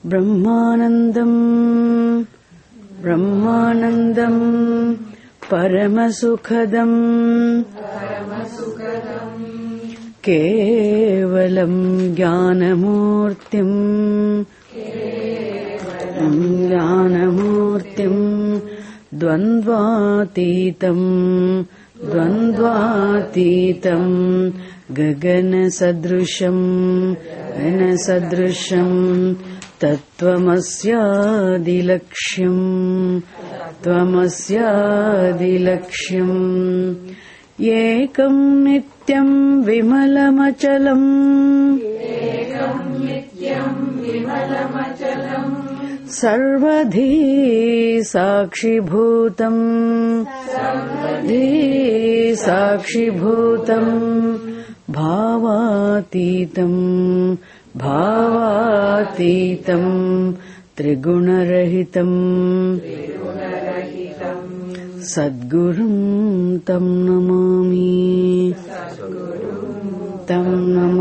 బ్రహ్మానందం బ్రహ్మానందం పరమసుఖదం కేవలం జ్ఞానమూర్తిం జ్ఞానమూర్తిం ద్వంద్వాతీతం ద్వంద్వాతీతం గగనసదృశం గగనసదృశం తత్వమస్యాదిలక్ష్యం త్వమస్యాదిలక్ష్యం ఏకం నిత్యం విమలమచలం సర్వధీ సాక్షిభూతం సాక్షిభూతం భావాతీతం భావాతీతం త్రిగుణరహితం సద్గురుం తం నమామి తం నమామి